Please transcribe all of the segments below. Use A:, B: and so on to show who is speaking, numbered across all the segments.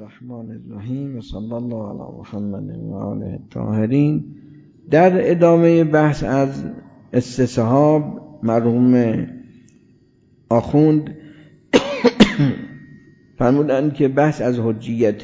A: الرحمن الرحیم و صلی الله علی محمد و آله الطاهرین. در ادامه بحث از استصحاب مرحوم آخوند فرمودند که بحث از حجیت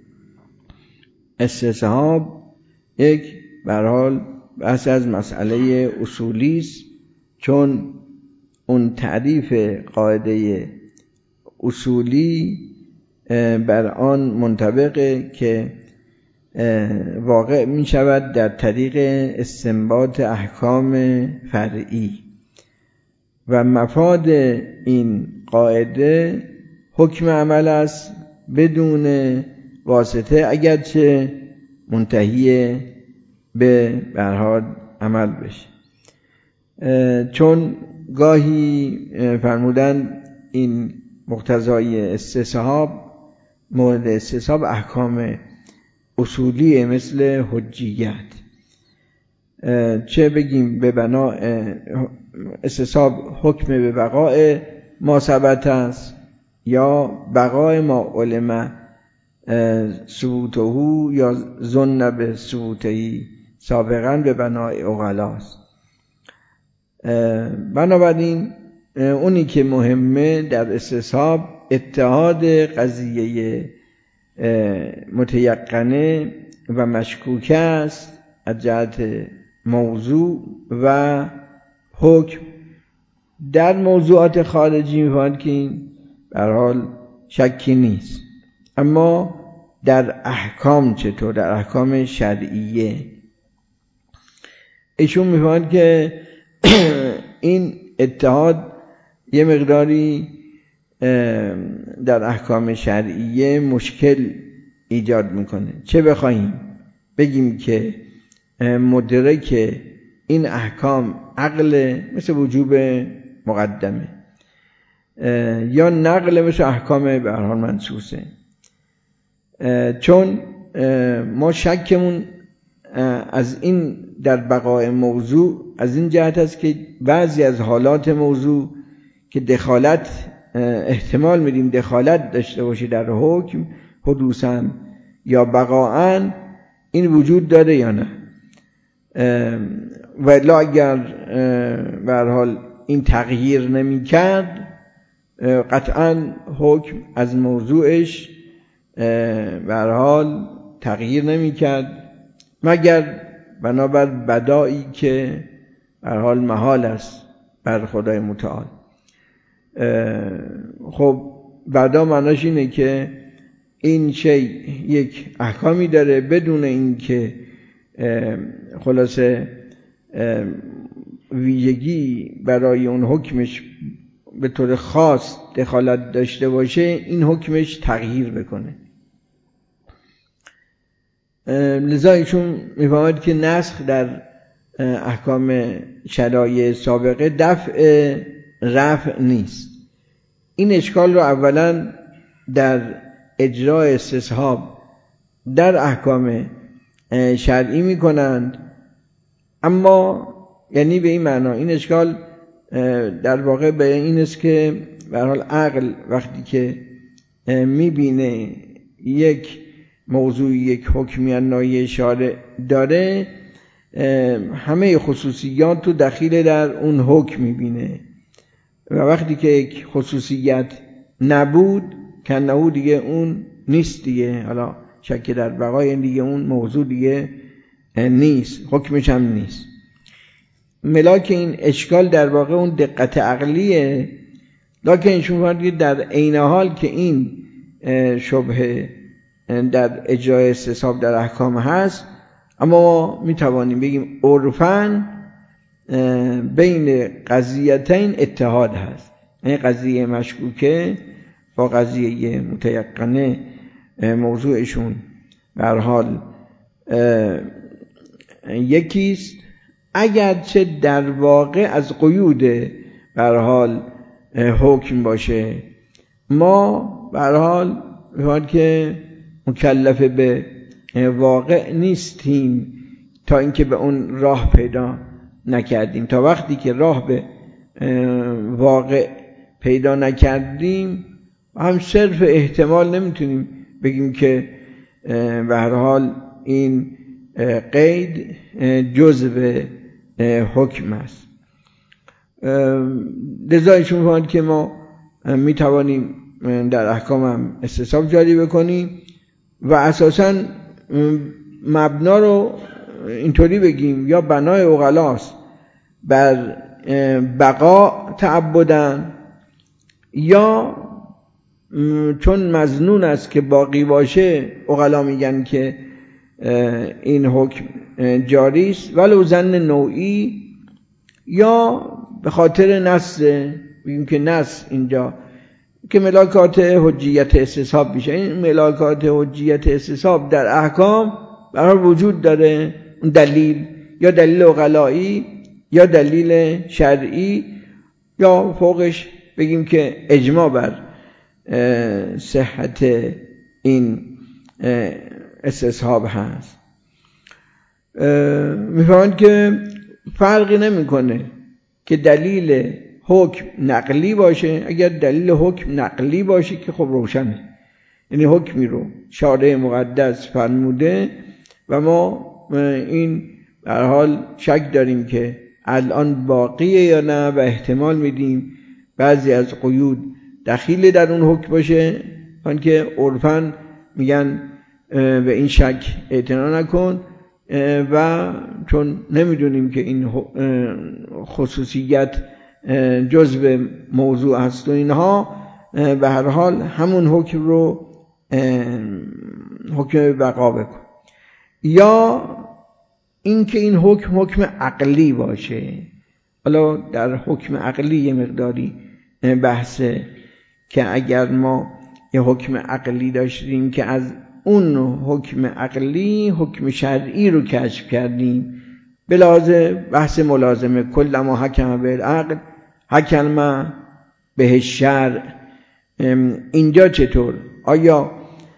A: استصحاب یک به هر حال بحث از مسئله اصولی است، چون اون تعریف قاعده اصولی بر آن منطبقه که واقع می شود در طریق استنباط احکام فرعی و مفاد این قاعده حکم عمل است بدون واسطه، اگرچه منتهی به هر حال عمل بشه. چون گاهی فرمودن این مقتضای استصحاب مورد استصحاب احکام اصولی مثل حجیت، چه بگیم به بنا استصحاب حکم به بقاء ما ثبت است یا بقاء ما علم ثبوته یا ظن به ثبوته سابقا به بنای عقلاست. بنابراین اونی که مهمه در استصحاب اتحاد قضیه متیقنه و مشکوکه است از جهت موضوع و حکم. در موضوعات خارجی می‌فهمند که این به هر حال شکی نیست، اما در احکام چطور؟ در احکام شرعیه ایشون می‌فهمند که این اتحاد یه مقداری در احکام شرعیه مشکل ایجاد میکنه. چه بخواهیم بگیم که مدرک این احکام عقل مثل وجوب مقدمه یا نقل مثل احکام به هر حال منصوصه، چون ما شکمون از این در بقای موضوع از این جهت است که بعضی از حالات موضوع که دخالت احتمال میدیم دخالت داشته باشه در حکم حدوثاً یا بقاءً، این وجود داره یا نه، و الا اگر به هر حال این تغییر نمی‌کرد قطعاً حکم از موضوعش به هر حال تغییر نمی‌کرد مگر بنابر بدایی که به هر حال محال است بر خدای متعال. خب بعدا معناش اینه که این شی یک احکامی داره بدون اینکه خلاصه ویژگی برای اون حکمش به طور خاص دخالت داشته باشه، این حکمش تغییر بکنه. لذا ایشون میفهمد که نسخ در احکام شرایع سابقه دفع رفع نیست. این اشکال رو اولا در اجرای استصحاب در احکام شرعی میکنند، اما یعنی به این معنا این اشکال در واقع به این است که به هر حال عقل وقتی که میبینه یک موضوع یک حکمی نایه شارع داره همه خصوصیات رو دخیل در اون حکم میبینه و وقتی که یک خصوصیت نبود کنه دیگه اون نیست دیگه، حالا شک در بقای دیگه اون موضوع دیگه نیست، حکمش هم نیست. ملاک این اشکال در واقع اون دقت عقلیه، لکن ایشون فرمودن در عین حال که این شبهه در اجرای استصحاب در احکام هست، اما ما میتوانیم بگیم عرفاً بین قضیتین اتحاد هست، یعنی قضیه مشکوکه با قضیه متیقنه موضوعشون به هر حال یکیست، اگرچه در واقع از قیود به هر حال حکم باشه. ما به هر حال می‌خواد که مکلف به واقع نیستیم تا اینکه به اون راه پیدا نکردیم. تا وقتی که راه به واقع پیدا نکردیم هم صرف احتمال نمیتونیم بگیم که به هر حال این قید جزء حکم است. لذا ایشون فرمود که ما می توانیم در احکام هم استصحاب جاری بکنیم و اساساً مبنا رو اینطوری بگیم یا بنای عقلاست بر بقا تعبدن، یا چون مظنون است که باقی باشه عقلا میگن که این حکم جاری است ولو ظن نوعی، یا به خاطر نص، بگیم که نص اینجا که ملاکات حجیت استصحاب میشه. این ملاکات حجیت استصحاب در احکام برای وجود داره، دلیل یا دلیل عقلایی یا دلیل شرعی یا فوقش بگیم که اجماع بر صحت این استصحاب هست. میفهمند که فرقی نمیکنه که دلیل حکم نقلی باشه. اگر دلیل حکم نقلی باشه که خب روشنه، یعنی حکمی رو شارع مقدس فرموده و ما این در حال شک داریم که الان باقیه یا نه و احتمال میدیم بعضی از قیود دخیل در اون حکم باشه، آن که عرفاً میگن به این شک اعتنا نکن و چون نمیدونیم که این خصوصیت جزء موضوع هست و اینها، به هر حال همون حکم رو حکم بقا بکن. یا اینکه این حکم عقلی باشه. حالا در حکم عقلی یه مقداری بحثه که اگر ما یه حکم عقلی داشتیم که از اون حکم عقلی حکم شرعی رو کشف کردیم به لحاظ بحث ملازمه، کل ما حکم بالعقل حکم به شرع. اینجا چطور؟ آیا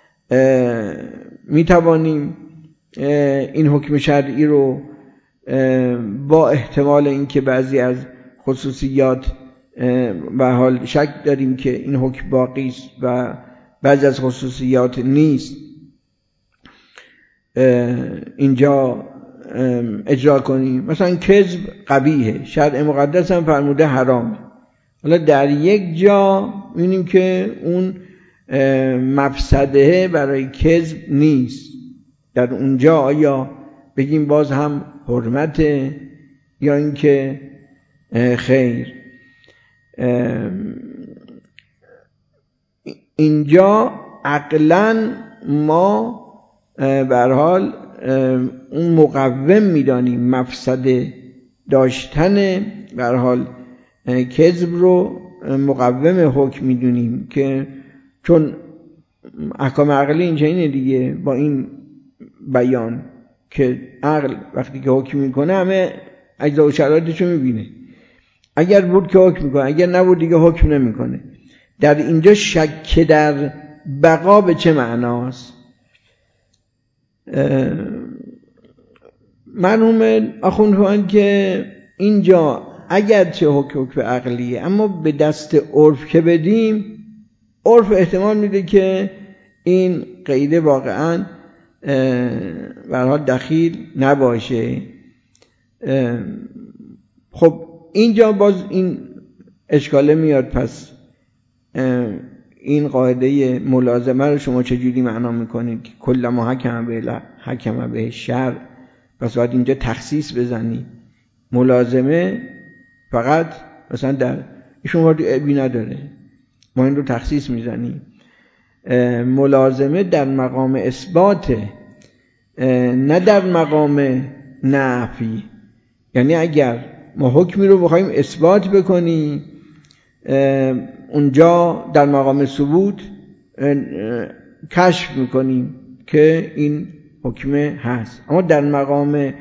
A: می توانیم این حکم شرعی رو با احتمال اینکه بعضی از خصوصیات به حال شک داریم که این حکم باقی است و بعضی از خصوصیات نیست اینجا اجرا کنیم؟ مثلا کذب قبیحه، شرع مقدس هم فرموده حرام. حالا در یک جا می‌بینیم که اون مفسده برای کذب نیست، در اونجا آیا بگیم باز هم حرمته یا اینکه خیر؟ اینجا عقلاً ما به هر حال اون مقوم میدانیم مفسده داشتن به هر حال کذب رو مقوم حکم میدونیم، که چون احکام عقلی اینجا اینه دیگه، با این بیان که عقل وقتی که حکم میکنه همه اجزا و شرایطشو میبینه، اگر بود که حکم میکنه، اگر نبود دیگه حکم نمیکنه. در اینجا شک در بقا به چه معناست؟ مرحوم آخوند فرمودند که اینجا اگر چه حکم عقلیه اما به دست عرف که بدیم، عرف احتمال میده که این قیده واقعا به هر حال دخیل نباشه. خب اینجا باز این اشکاله میاد، پس این قاعده ملازمه رو شما چجوری معنا میکنید که کل ما حکم به شرع؟ پس باید اینجا تخصیص بزنی. ملازمه فقط مثلا در ایشون وارد عیبی نداره، ما این رو تخصیص میزنیم. ملازمه در مقام اثبات نه در مقام نفی. یعنی اگر ما حکمی رو بخوایم اثبات بکنیم اونجا در مقام ثبوت کشف میکنیم که این حکم هست، اما در مقام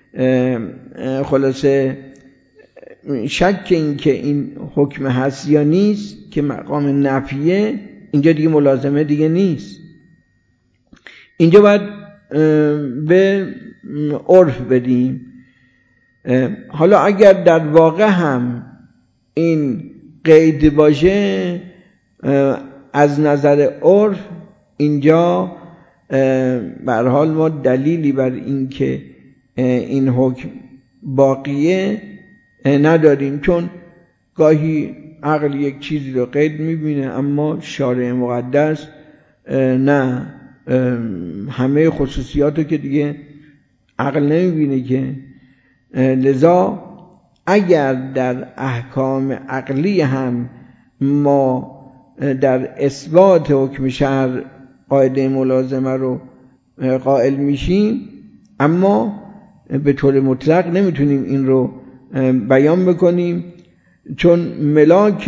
A: خلاصه شک این که این حکم هست یا نیست که مقام نفیه، اینجا دیگه ملازمه دیگه نیست. اینجا باید به عرف بدیم. حالا اگر در واقع هم این قید باشه، از نظر عرف اینجا به هر حال ما دلیلی بر این که این حکم باقیه نداریم، چون گاهی عقل یک چیزی رو قید میبینه اما شارع مقدس نه، همه خصوصیات رو که دیگه عقل نمیبینه که. لذا اگر در احکام عقلی هم ما در اثبات حکم شرع قاعده ملازمه رو قائل میشیم، اما به طور مطلق نمیتونیم این رو بیان بکنیم، چون ملاک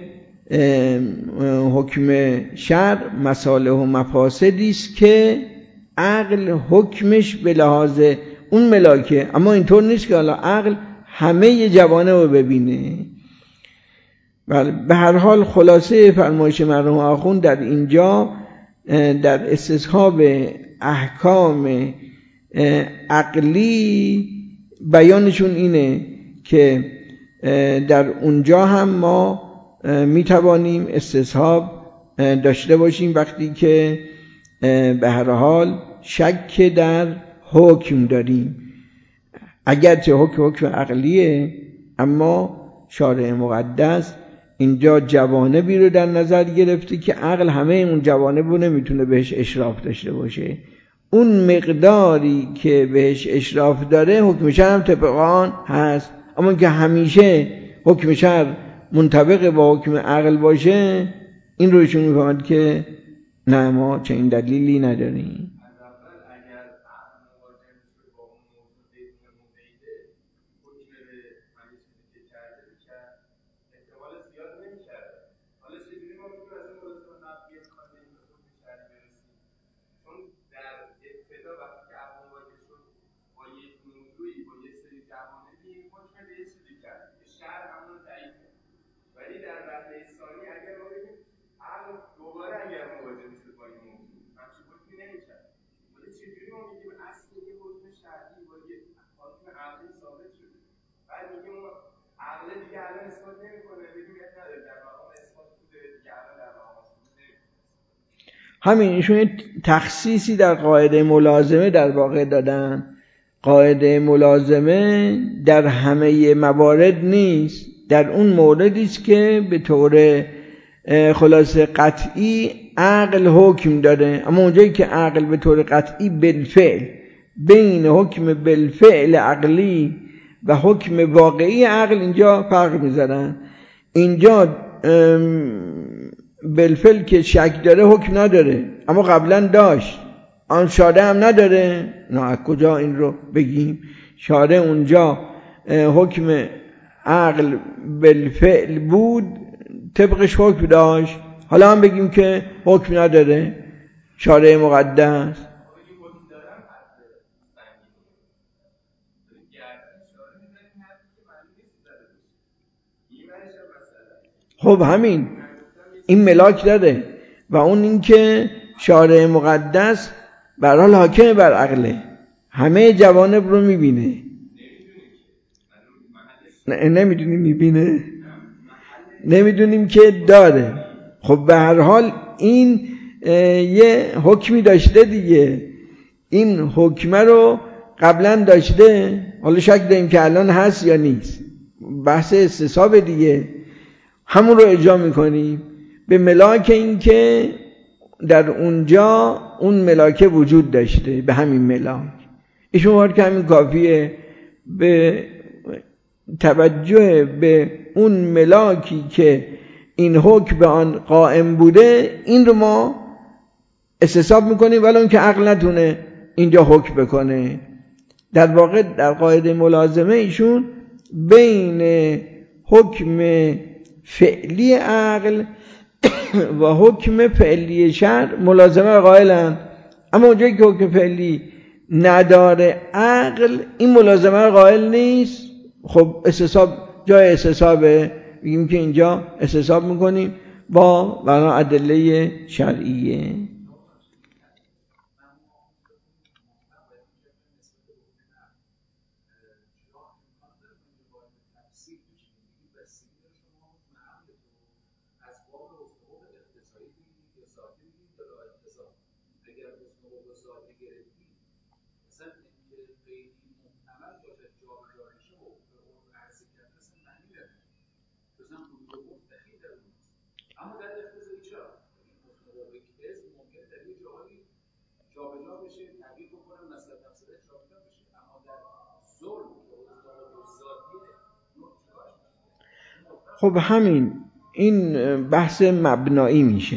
A: حکم شرع مصالح و مفاسدی است که عقل حکمش به لحاظ اون ملاکه، اما اینطور نیست که حالا عقل همه جوانب رو ببینه. بله، به هر حال خلاصه فرمایش مرحوم آخوند در اینجا در استصحاب احکام عقلی بیانشون اینه که در اونجا هم ما میتوانیم استصحاب داشته باشیم وقتی که به هر حال شک در حکم داریم. اگرچه حکم عقلیه، اما شارع مقدس اینجا جوانبی رو در نظر گرفته که عقل همه اون جوانب رو نمیتونه بهش اشراف داشته باشه. اون مقداری که بهش اشراف داره حکم شرع هم طبقان هست، اما که همیشه حکم شرع منطبق با حکم عقل باشه، این رو ایشون میفهمد که نه، ما چنین دلیلی نداریم. همین ایشون تخصیصی در قاعده ملازمه در واقع دادن. قاعده ملازمه در همه موارد نیست، در اون موردی است که به طور خلاصه قطعی عقل حکم داره، اما اونجایی که عقل به طور قطعی بالفعل بین حکم بالفعل عقلی و حکم واقعی عقل اینجا فرق میذارن. اینجا بالفعل که شک داره حکم نداره، اما قبلا داشت. آن شارع هم نداره، نه کجا این رو بگیم؟ شارع اونجا حکم عقل بالفعل بود، طبقش حکم داشت، حالا هم بگیم که حکم نداره شارع مقدس. خب همین این ملاک داره، و اون این که شارع مقدس بر حال حاکم بر عقله، همه جوانب رو میبینه. نمیدونیم میبینه، نمیدونیم که داره. خب به هر حال این یه حکمی داشته دیگه، این حکمه رو قبلا داشته، حالا شک داریم که الان هست یا نیست، بحث استصحاب دیگه، همون رو اجرا میکنیم به ملاک این که در اونجا اون ملاکه وجود داشته، به همین ملاک. ایشون وارد که همین کافیه، به توجه به اون ملاکی که این حکم به آن قائم بوده، این رو ما استصحاب میکنیم، ولی اون که عقل نتونه اینجا حکم بکنه. در واقع در قاعده ملازمه ایشون بین حکم فعلی عقل و حکم فعلی شرع ملازمه قائلن، اما اونجایی که حکم فعلی نداره عقل این ملازمه قائل نیست. خب استصحاب جای استصحابه، بگیم که اینجا استصحاب میکنیم با بنا ادله شرعیه.
B: قوه ذاتی گرفتیم مثلا اینکه خیلی محتمل باشه جابجا بشه و به اون عرضه کرده اصلا معنی نداره. مثلا حضور خیلی در اون اما در اقتضایی چرا؟ این مطابق کذب ممکنه در یه جاهایی جابجا بشه، تغییر بکنه، مثلا نفسه جابجا بشه، اما در ظلم که حضور ذاتیه
A: خب همین این بحث مبنایی میشه.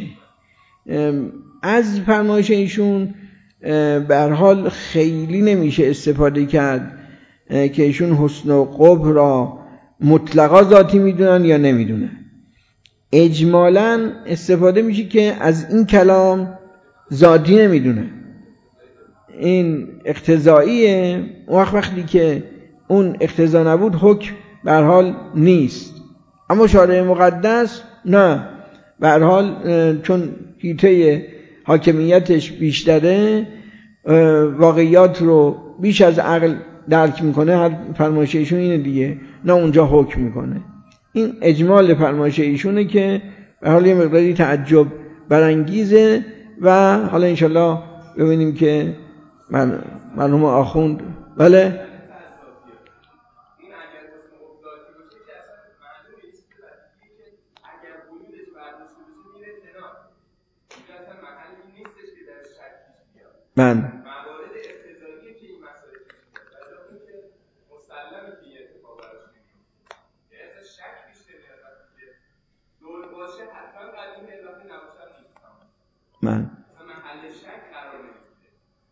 A: از فرمایش ایشون به هر حال خیلی نمیشه استفاده کرد که ایشون حسن و قبح را مطلقا ذاتی میدونن یا نمیدونن. اجمالاً استفاده میشه که از این کلام ذاتی نمیدونن، این اقتضاییه. وقتی که اون اقتضا نبود حکم به هر حال نیست. اما شارع مقدس نه، به هر حال چون حیطه حاکمیتش بیشتره، واقعیات رو بیش از عقل درک میکنه. هر فرمایش ایشون اینه دیگه، نه اونجا حکم میکنه. این اجمال فرمایش ایشونه که به حال یه مقداری تعجب برانگیزه و حالا انشالله ببینیم که مرحوم آخوند بله من
B: موارد اقتضایی که این مسئله پیش میاد و جا این که مسلمه که این اتفاق براش نمیفته، یعنی اصلا شک پیش نمیاد وقتی که دور باشه حتما قدیم علت نباشه نیست،
A: من
B: محل شک قرار نمیگیره.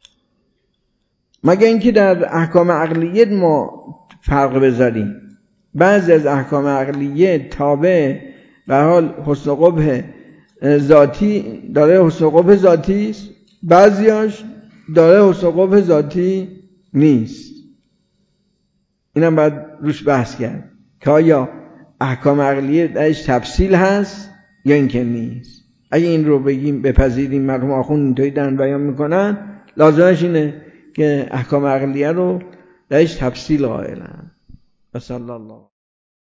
A: مگر اینکه در احکام عقلیه ما فرق بذاریم. بعضی از احکام عقلیه تابع به حال حسن و قبح ذاتی داره، حسن و قبح ذاتی است، بعضیاش داره حسن و قبح ذاتی نیست. اینم باید روش بحث کرد که آیا احکام عقلیه درش تفصیل هست یا اینکه نیست. اگه این رو بگیم بپذیریم مرحوم آخوند اینطوری دارن بیان میکنن، لازمش اینه که احکام عقلیه رو درش تفصیل قائلن. و صلی الله